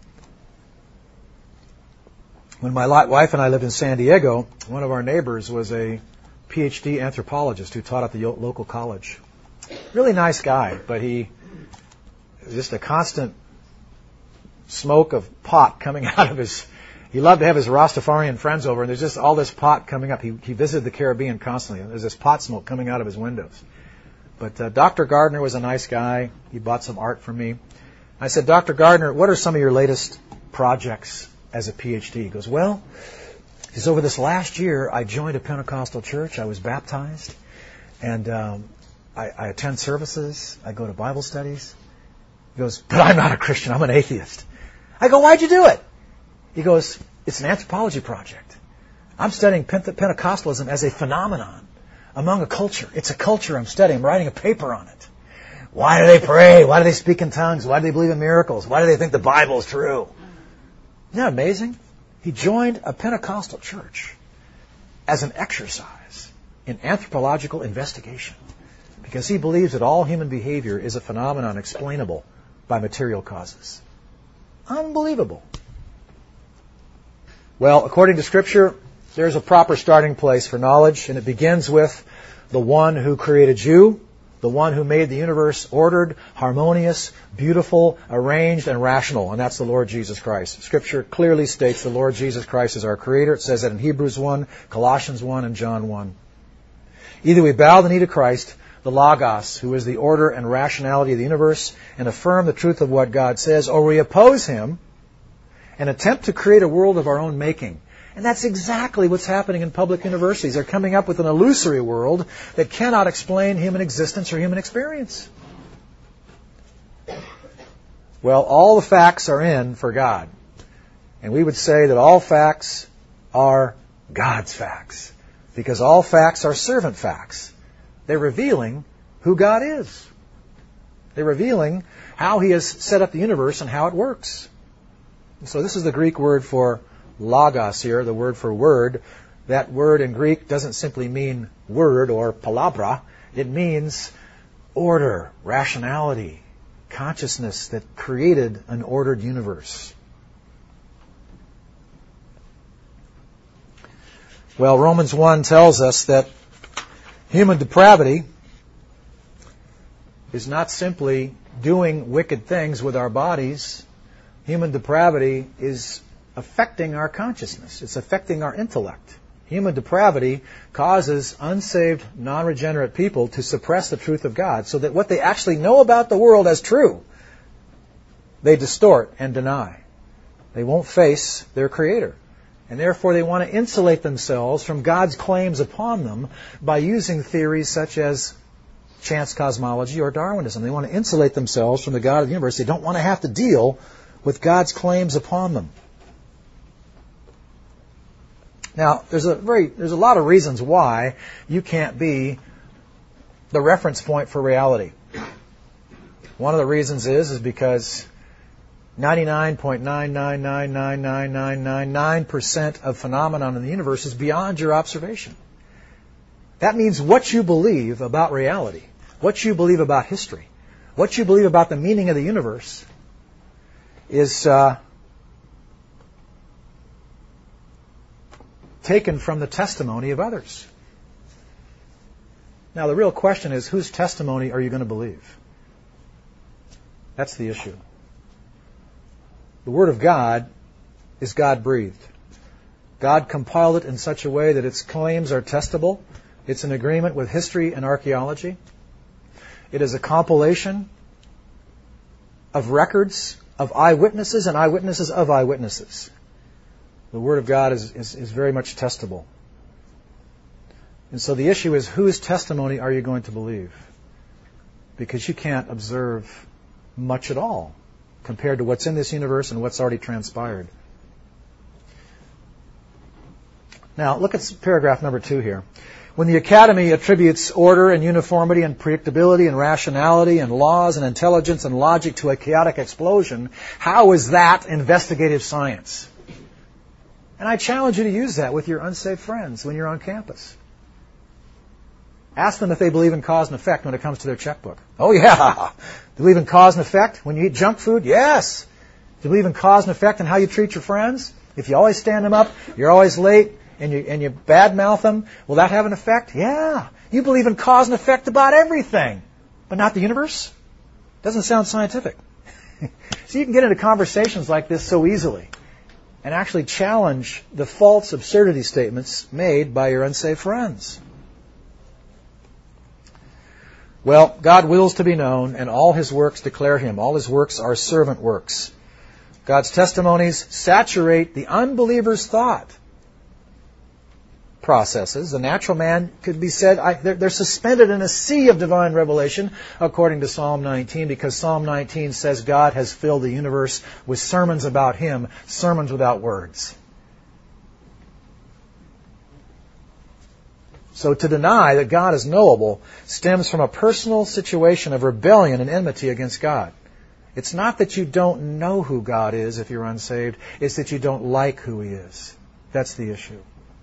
When my wife and I lived in San Diego, one of our neighbors was a PhD anthropologist who taught at the local college. Really nice guy, but he was just a constant smoke of pot coming out of his... He loved to have his Rastafarian friends over, and there's just all this pot coming up. He visited the Caribbean constantly. There's this pot smoke coming out of his windows. But Dr. Gardner was a nice guy. He bought some art for me. I said, Dr. Gardner, what are some of your latest projects as a PhD? He goes, well, over this last year, I joined a Pentecostal church. I was baptized. And I attend services. I go to Bible studies. He goes, but I'm not a Christian. I'm an atheist. I go, why'd you do it? He goes, it's an anthropology project. I'm studying Pentecostalism as a phenomenon among a culture. It's a culture I'm studying. I'm writing a paper on it. Why do they pray? Why do they speak in tongues? Why do they believe in miracles? Why do they think the Bible is true? Isn't that amazing? He joined a Pentecostal church as an exercise in anthropological investigation because he believes that all human behavior is a phenomenon explainable by material causes. Unbelievable. Well, according to Scripture, there's a proper starting place for knowledge, and it begins with the one who created you, the one who made the universe ordered, harmonious, beautiful, arranged, and rational, and that's the Lord Jesus Christ. Scripture clearly states the Lord Jesus Christ is our Creator. It says that in Hebrews 1, Colossians 1, and John 1. Either we bow the knee to Christ, the Logos, who is the order and rationality of the universe, and affirm the truth of what God says, or we oppose Him and attempt to create a world of our own making. And that's exactly what's happening in public universities. They're coming up with an illusory world that cannot explain human existence or human experience. Well, all the facts are in for God. And we would say that all facts are God's facts, because all facts are servant facts. They're revealing who God is. They're revealing how He has set up the universe and how it works. So this is the Greek word for logos here, the word for word. That word in Greek doesn't simply mean word or palabra. It means order, rationality, consciousness that created an ordered universe. Well, Romans 1 tells us that human depravity is not simply doing wicked things with our bodies. Human depravity is affecting our consciousness. It's affecting our intellect. Human depravity causes unsaved, non-regenerate people to suppress the truth of God, so that what they actually know about the world as true, they distort and deny. They won't face their Creator. And therefore they want to insulate themselves from God's claims upon them by using theories such as chance cosmology or Darwinism. They want to insulate themselves from the God of the universe. They don't want to have to deal with God's claims upon them. Now, there's a lot of reasons why you can't be the reference point for reality. One of the reasons is because 99.9999999% of phenomenon in the universe is beyond your observation. That means what you believe about reality, what you believe about history, what you believe about the meaning of the universe is taken from the testimony of others. Now, the real question is, whose testimony are you going to believe? That's the issue. The Word of God is God-breathed. God compiled it in such a way that its claims are testable. It's in agreement with history and archaeology. It is a compilation of records of eyewitnesses and eyewitnesses of eyewitnesses. The Word of God is very much testable. And so the issue is, whose testimony are you going to believe? Because you can't observe much at all compared to what's in this universe and what's already transpired. Now, look at paragraph number 2 here. When the Academy attributes order and uniformity and predictability and rationality and laws and intelligence and logic to a chaotic explosion, how is that investigative science? And I challenge you to use that with your unsaved friends when you're on campus. Ask them if they believe in cause and effect when it comes to their checkbook. Oh, yeah. Do you believe in cause and effect when you eat junk food? Yes. Do you believe in cause and effect in how you treat your friends? If you always stand them up, you're always late, and you badmouth them, will that have an effect? Yeah. You believe in cause and effect about everything, but not the universe? Doesn't sound scientific. So you can get into conversations like this so easily and actually challenge the false absurdity statements made by your unsaved friends. Well, God wills to be known, and all His works declare Him. All His works are servant works. God's testimonies saturate the unbeliever's thought processes. The natural man could be said, they're suspended in a sea of divine revelation, according to Psalm 19, because Psalm 19 says God has filled the universe with sermons about Him, sermons without words. So to deny that God is knowable stems from a personal situation of rebellion and enmity against God. It's not that you don't know who God is if you're unsaved. It's that you don't like who He is. That's the issue.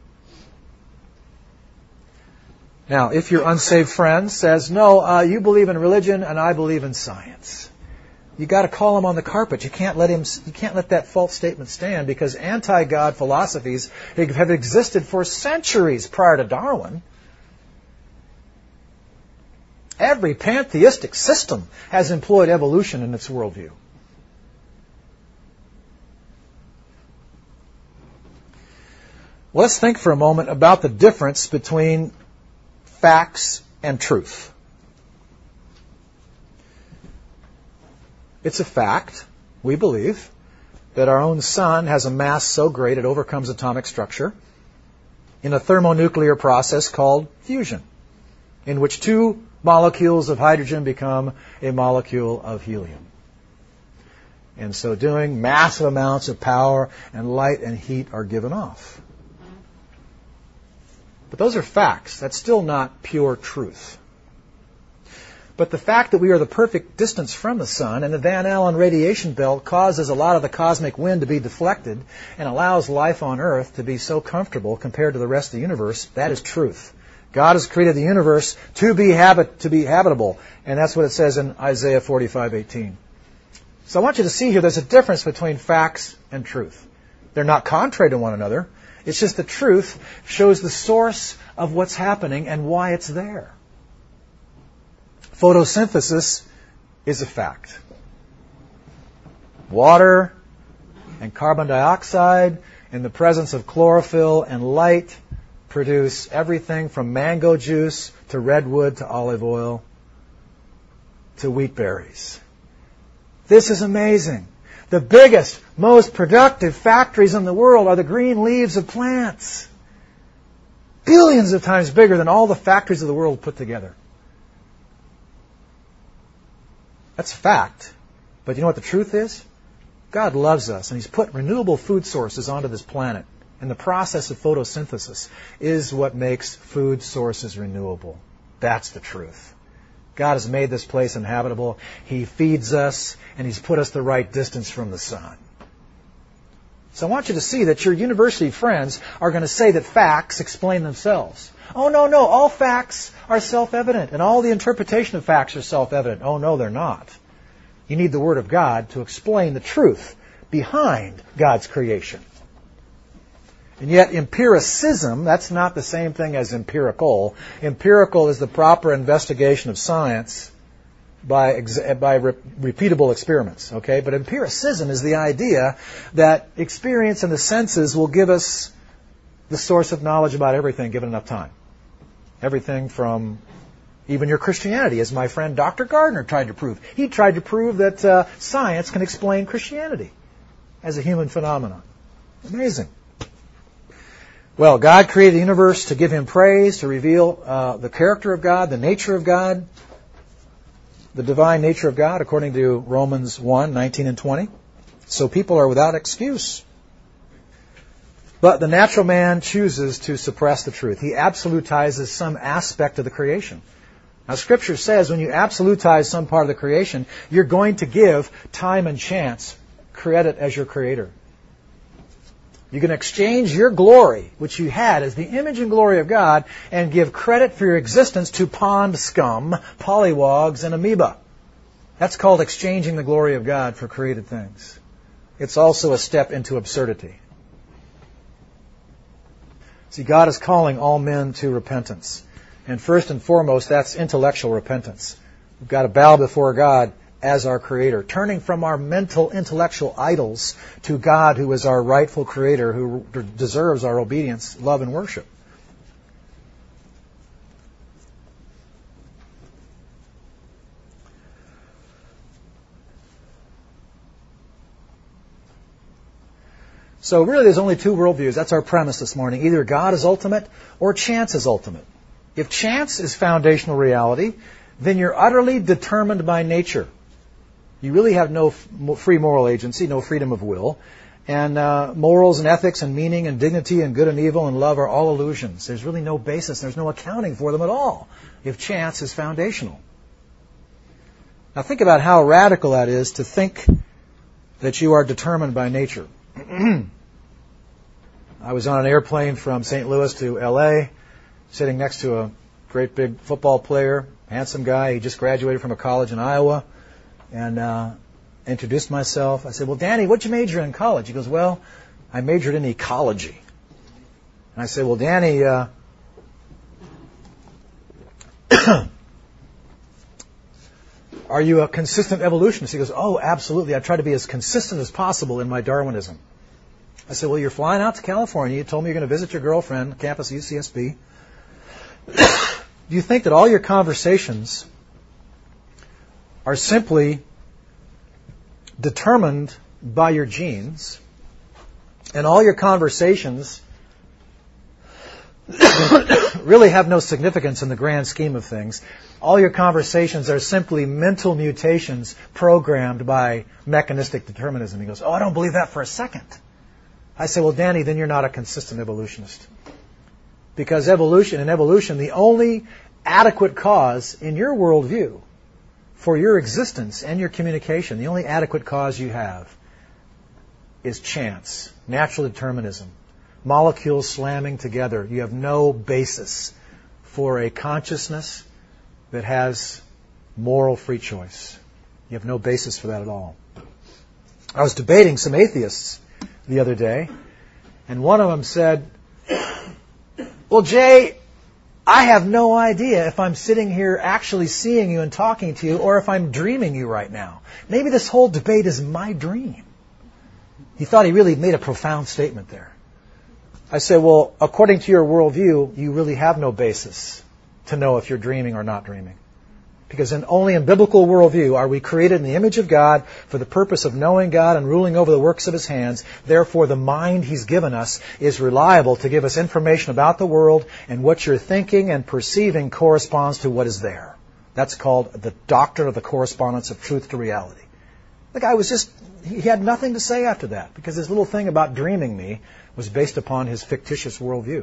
Now, if your unsaved friend says, no, you believe in religion and I believe in science, you got to call him on the carpet. You can't let that false statement stand, because anti-God philosophies have existed for centuries prior to Darwin. Every pantheistic system has employed evolution in its worldview. Well, let's think for a moment about the difference between facts and truth. It's a fact, we believe, that our own sun has a mass so great it overcomes atomic structure in a thermonuclear process called fusion, in which two molecules of hydrogen become a molecule of helium. In so doing, massive amounts of power and light and heat are given off. But those are facts. That's still not pure truth. But the fact that we are the perfect distance from the sun and the Van Allen radiation belt causes a lot of the cosmic wind to be deflected and allows life on Earth to be so comfortable compared to the rest of the universe, that is truth. God has created the universe to be habitable, and that's what it says in Isaiah 45:18. So I want you to see here there's a difference between facts and truth. They're not contrary to one another. It's just the truth shows the source of what's happening and why it's there. Photosynthesis is a fact. Water and carbon dioxide in the presence of chlorophyll and light produce everything from mango juice to redwood to olive oil to wheat berries. This is amazing. The biggest, most productive factories in the world are the green leaves of plants. Billions of times bigger than all the factories of the world put together. That's a fact. But you know what the truth is? God loves us, and He's put renewable food sources onto this planet. And the process of photosynthesis is what makes food sources renewable. That's the truth. God has made this place inhabitable. He feeds us, and He's put us the right distance from the sun. So I want you to see that your university friends are going to say that facts explain themselves. Oh, no, all facts are self-evident, and all the interpretation of facts are self-evident. Oh, no, they're not. You need the Word of God to explain the truth behind God's creation. And yet empiricism, that's not the same thing as empirical. Empirical is the proper investigation of science by repeatable experiments. Okay? But empiricism is the idea that experience and the senses will give us the source of knowledge about everything given enough time. Everything from even your Christianity, as my friend Dr. Gardner tried to prove. He tried to prove that science can explain Christianity as a human phenomenon. Amazing. Well, God created the universe to give Him praise, to reveal the character of God, the nature of God, the divine nature of God, according to Romans 1:19 and 20. So people are without excuse. But the natural man chooses to suppress the truth. He absolutizes some aspect of the creation. Now, Scripture says when you absolutize some part of the creation, you're going to give time and chance credit as your creator. You can exchange your glory, which you had as the image and glory of God, and give credit for your existence to pond scum, pollywogs, and amoeba. That's called exchanging the glory of God for created things. It's also a step into absurdity. See, God is calling all men to repentance. And first and foremost, that's intellectual repentance. We've got to bow before God as our Creator, turning from our mental, intellectual idols to God, who is our rightful Creator, who deserves our obedience, love, and worship. So really there's only two worldviews. That's our premise this morning. Either God is ultimate or chance is ultimate. If chance is foundational reality, then you're utterly determined by nature. You really have no free moral agency, no freedom of will. And morals and ethics and meaning and dignity and good and evil and love are all illusions. There's really no basis. There's no accounting for them at all if chance is foundational. Now think about how radical that is to think that you are determined by nature. I was on an airplane from St. Louis to L.A., sitting next to a great big football player, handsome guy. He just graduated from a college in Iowa. And introduced myself. I said, well, Danny, what'd you major in college? He goes, well, I majored in ecology. And I said, well, Danny, are you a consistent evolutionist? He goes, oh, absolutely. I try to be as consistent as possible in my Darwinism. I said, well, you're flying out to California. You told me you're going to visit your girlfriend, campus UCSB. Do you think that all your conversations are simply determined by your genes, and all your conversations really have no significance in the grand scheme of things. All your conversations are simply mental mutations programmed by mechanistic determinism. He goes, oh, I don't believe that for a second. I say, well, Danny, then you're not a consistent evolutionist. Because in evolution, the only adequate cause in your worldview for your existence and your communication, the only adequate cause you have is chance, natural determinism. Molecules slamming together. You have no basis for a consciousness that has moral free choice. You have no basis for that at all. I was debating some atheists the other day, and one of them said, well, Jay, I have no idea if I'm sitting here actually seeing you and talking to you or if I'm dreaming you right now. Maybe this whole debate is my dream. He thought he really made a profound statement there. I said, well, according to your worldview, you really have no basis to know if you're dreaming or not dreaming. Because only in biblical worldview are we created in the image of God for the purpose of knowing God and ruling over the works of His hands. Therefore, the mind He's given us is reliable to give us information about the world, and what you're thinking and perceiving corresponds to what is there. That's called the doctrine of the correspondence of truth to reality. The guy he had nothing to say after that, because his little thing about dreaming me was based upon his fictitious worldview.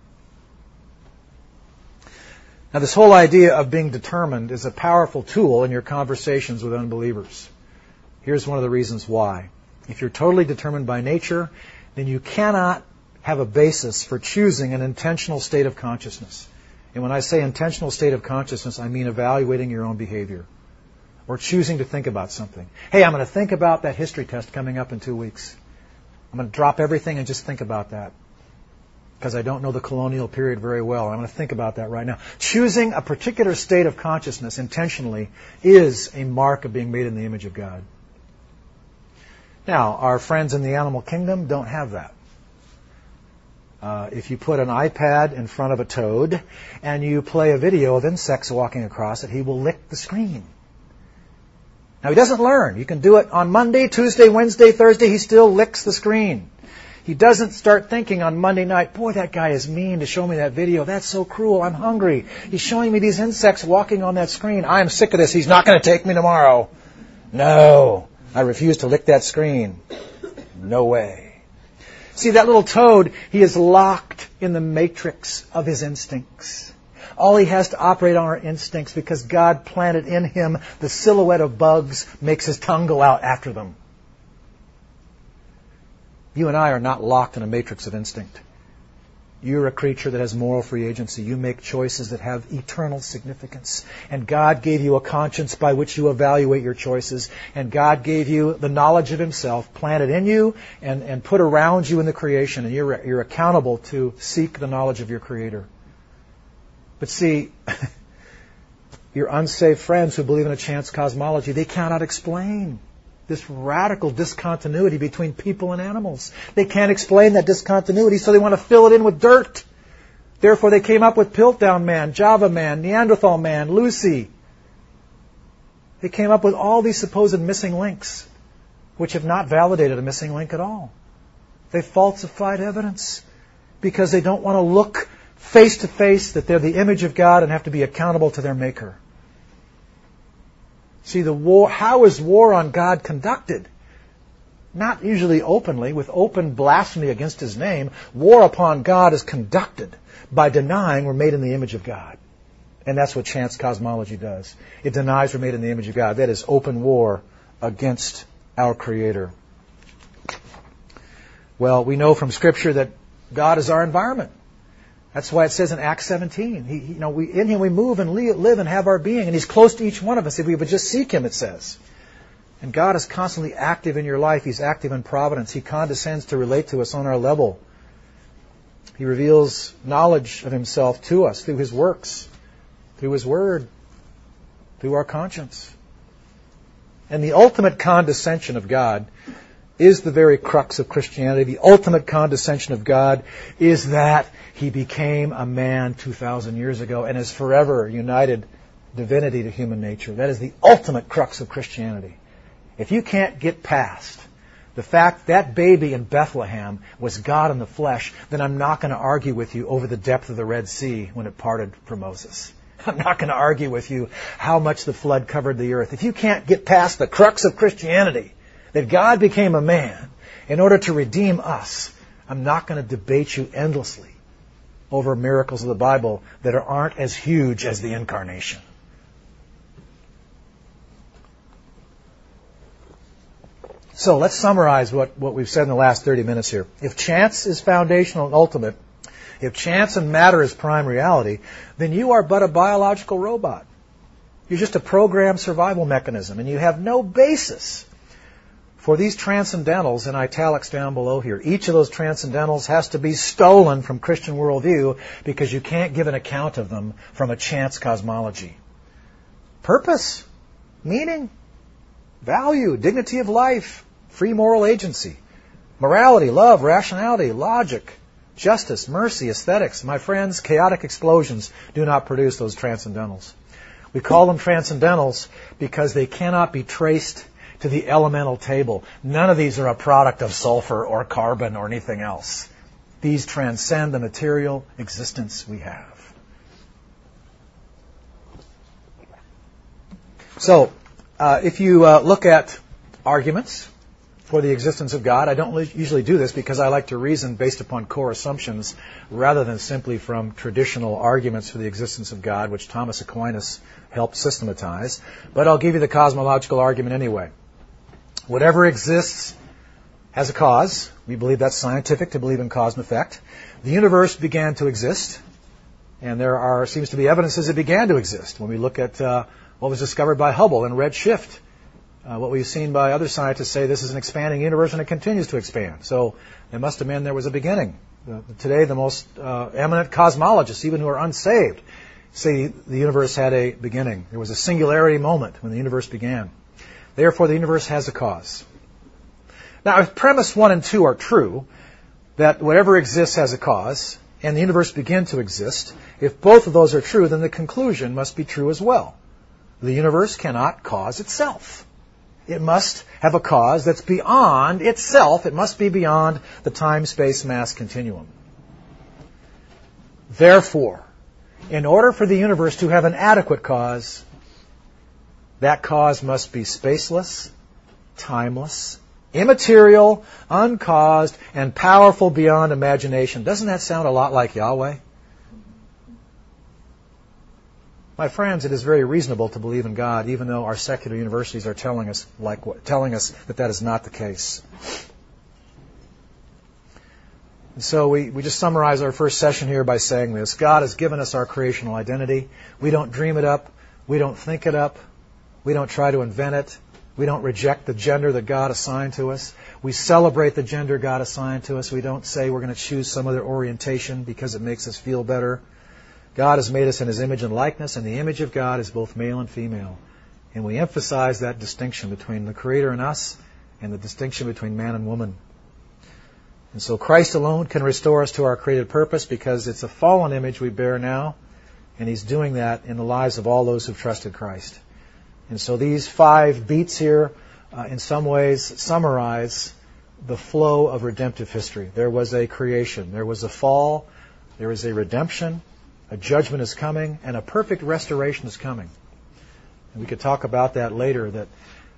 Now, this whole idea of being determined is a powerful tool in your conversations with unbelievers. Here's one of the reasons why. If you're totally determined by nature, then you cannot have a basis for choosing an intentional state of consciousness. And when I say intentional state of consciousness, I mean evaluating your own behavior or choosing to think about something. Hey, I'm going to think about that history test coming up in 2 weeks. I'm going to drop everything and just think about that, because I don't know the colonial period very well. I'm going to think about that right now. Choosing a particular state of consciousness intentionally is a mark of being made in the image of God. Now, our friends in the animal kingdom don't have that. If you put an iPad in front of a toad and you play a video of insects walking across it, he will lick the screen. Now, he doesn't learn. You can do it on Monday, Tuesday, Wednesday, Thursday. He still licks the screen. He doesn't start thinking on Monday night, boy, that guy is mean to show me that video. That's so cruel. I'm hungry. He's showing me these insects walking on that screen. I'm sick of this. He's not going to take me tomorrow. No, I refuse to lick that screen. No way. See, that little toad, he is locked in the matrix of his instincts. All he has to operate on are instincts, because God planted in him the silhouette of bugs, makes his tongue go out after them. You and I are not locked in a matrix of instinct. You're a creature that has moral free agency. You make choices that have eternal significance. And God gave you a conscience by which you evaluate your choices. And God gave you the knowledge of Himself planted in you and put around you in the creation. And you're accountable to seek the knowledge of your Creator. But see, your unsaved friends who believe in a chance cosmology, they cannot explain this radical discontinuity between people and animals. They can't explain that discontinuity, so they want to fill it in with dirt. Therefore, they came up with Piltdown Man, Java Man, Neanderthal Man, Lucy. They came up with all these supposed missing links, which have not validated a missing link at all. They falsified evidence because they don't want to look face to face that they're the image of God and have to be accountable to their Maker. See, how is war on God conducted? Not usually openly, with open blasphemy against His name. War upon God is conducted by denying we're made in the image of God. And that's what chance cosmology does. It denies we're made in the image of God. That is open war against our Creator. Well, we know from Scripture that God is our environment. That's why it says in Acts 17, in Him we move and live and have our being, and He's close to each one of us if we would just seek Him, it says. And God is constantly active in your life. He's active in providence. He condescends to relate to us on our level. He reveals knowledge of Himself to us through His works, through His Word, through our conscience. And the ultimate condescension of God is the very crux of Christianity. The ultimate condescension of God is that He became a man 2,000 years ago and has forever united divinity to human nature. That is the ultimate crux of Christianity. If you can't get past the fact that baby in Bethlehem was God in the flesh, then I'm not going to argue with you over the depth of the Red Sea when it parted for Moses. I'm not going to argue with you how much the flood covered the earth. If you can't get past the crux of Christianity, that God became a man in order to redeem us, I'm not going to debate you endlessly over miracles of the Bible that aren't as huge as the incarnation. So let's summarize what we've said in the last 30 minutes here. If chance is foundational and ultimate, if chance and matter is prime reality, then you are but a biological robot. You're just a programmed survival mechanism, and you have no basis for these transcendentals in italics down below here. Each of those transcendentals has to be stolen from Christian worldview because you can't give an account of them from a chance cosmology. Purpose, meaning, value, dignity of life, free moral agency, morality, love, rationality, logic, justice, mercy, aesthetics. My friends, chaotic explosions do not produce those transcendentals. We call them transcendentals because they cannot be traced to the elemental table. None of these are a product of sulfur or carbon or anything else. These transcend the material existence we have. So, if you look at arguments for the existence of God, I don't usually do this because I like to reason based upon core assumptions rather than simply from traditional arguments for the existence of God, which Thomas Aquinas helped systematize. But I'll give you the cosmological argument anyway. Whatever exists has a cause. We believe that's scientific to believe in cause and effect. The universe began to exist, and there seems to be evidences it began to exist. When we look at what was discovered by Hubble and redshift, what we've seen by other scientists say this is an expanding universe and it continues to expand. So it must have meant there was a beginning. Today, the most eminent cosmologists, even who are unsaved, say the universe had a beginning. There was a singularity moment when the universe began. Therefore, the universe has a cause. Now, if premise 1 and 2 are true, that whatever exists has a cause, and the universe began to exist, if both of those are true, then the conclusion must be true as well. The universe cannot cause itself. It must have a cause that's beyond itself. It must be beyond the time-space-mass continuum. Therefore, in order for the universe to have an adequate cause, that cause must be spaceless, timeless, immaterial, uncaused, and powerful beyond imagination. Doesn't that sound a lot like Yahweh? My friends, it is very reasonable to believe in God, even though our secular universities are telling us that that is not the case. And so we just summarize our first session here by saying this. God has given us our creational identity. We don't dream it up. We don't think it up. We don't try to invent it. We don't reject the gender that God assigned to us. We celebrate the gender God assigned to us. We don't say we're going to choose some other orientation because it makes us feel better. God has made us in His image and likeness, and the image of God is both male and female. And we emphasize that distinction between the Creator and us and the distinction between man and woman. And so Christ alone can restore us to our created purpose because it's a fallen image we bear now, and He's doing that in the lives of all those who've trusted Christ. And so these 5 beats here, in some ways, summarize the flow of redemptive history. There was a creation. There was a fall. There is a redemption. A judgment is coming, and a perfect restoration is coming. And we could talk about that later, that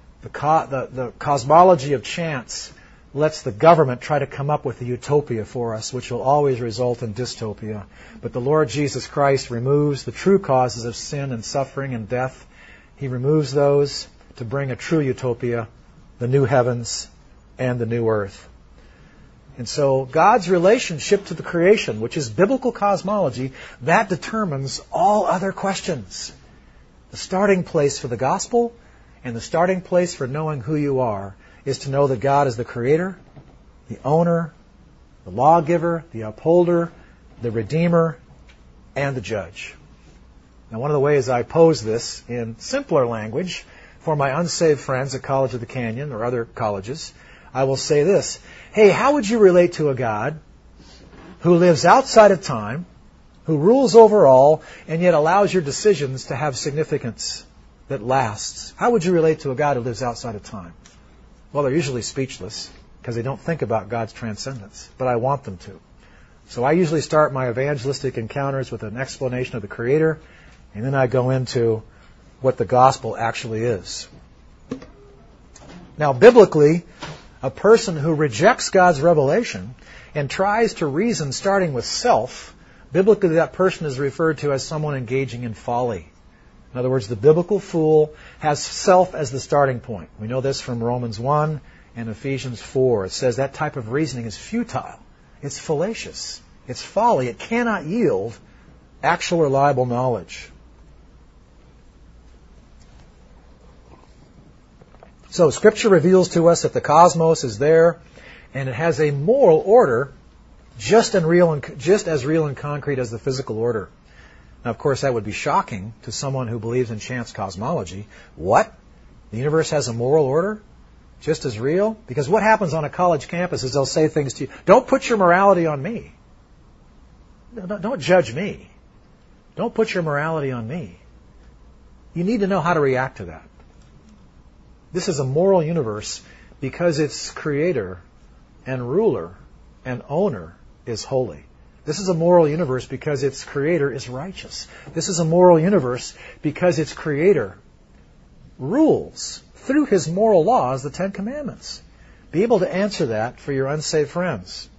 the cosmology of chance lets the government try to come up with a utopia for us, which will always result in dystopia. But the Lord Jesus Christ removes the true causes of sin and suffering and death. He removes those to bring a true utopia, the new heavens and the new earth. And so God's relationship to the creation, which is biblical cosmology, that determines all other questions. The starting place for the gospel and the starting place for knowing who you are is to know that God is the creator, the owner, the lawgiver, the upholder, the redeemer, and the judge. Now, one of the ways I pose this in simpler language for my unsaved friends at College of the Canyon or other colleges, I will say this. Hey, how would you relate to a God who lives outside of time, who rules over all, and yet allows your decisions to have significance that lasts? How would you relate to a God who lives outside of time? Well, they're usually speechless. because they don't think about God's transcendence, but I want them to. So I usually start my evangelistic encounters with an explanation of the Creator, and then I go into what the gospel actually is. Now, biblically, a person who rejects God's revelation and tries to reason starting with self, biblically that person is referred to as someone engaging in folly. In other words, the biblical fool has self as the starting point. We know this from Romans 1 and Ephesians 4. It says that type of reasoning is futile. It's fallacious. It's folly. It cannot yield actual reliable knowledge. So Scripture reveals to us that the cosmos is there, and it has a moral order just as real and concrete as the physical order. Now, of course, that would be shocking to someone who believes in chance cosmology. What? The universe has a moral order? Just as real? Because what happens on a college campus is they'll say things to you, don't put your morality on me. Don't judge me. Don't put your morality on me. You need to know how to react to that. This is a moral universe because its creator and ruler and owner is holy. This is a moral universe because its creator is righteous. This is a moral universe because its creator rules through his moral laws the Ten Commandments. Be able to answer that for your unsaved friends.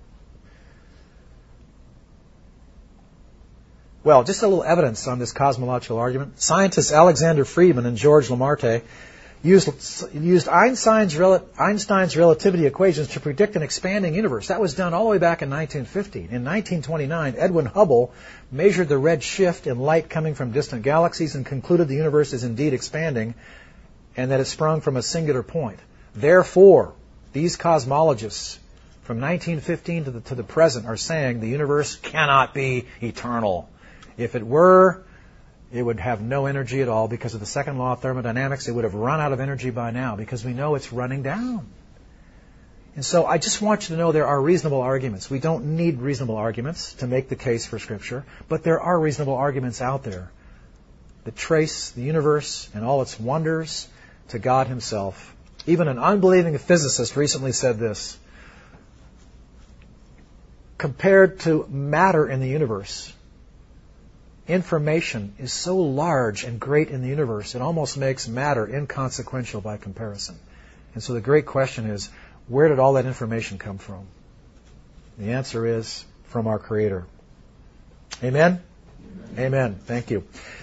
Well, just a little evidence on this cosmological argument. Scientists Alexander Friedman and George Lamartine used Einstein's relativity equations to predict an expanding universe. That was done all the way back in 1950. In 1929, Edwin Hubble measured the red shift in light coming from distant galaxies and concluded the universe is indeed expanding and that it sprung from a singular point. Therefore, these cosmologists from 1915 to the present are saying the universe cannot be eternal. If it were, it would have no energy at all because of the second law of thermodynamics. It would have run out of energy by now because we know it's running down. And so I just want you to know there are reasonable arguments. We don't need reasonable arguments to make the case for Scripture, but there are reasonable arguments out there that trace the universe and all its wonders to God Himself. Even an unbelieving physicist recently said this: compared to matter in the universe, information is so large and great in the universe, it almost makes matter inconsequential by comparison. And so the great question is, where did all that information come from? The answer is from our Creator. Amen? Amen. Thank you.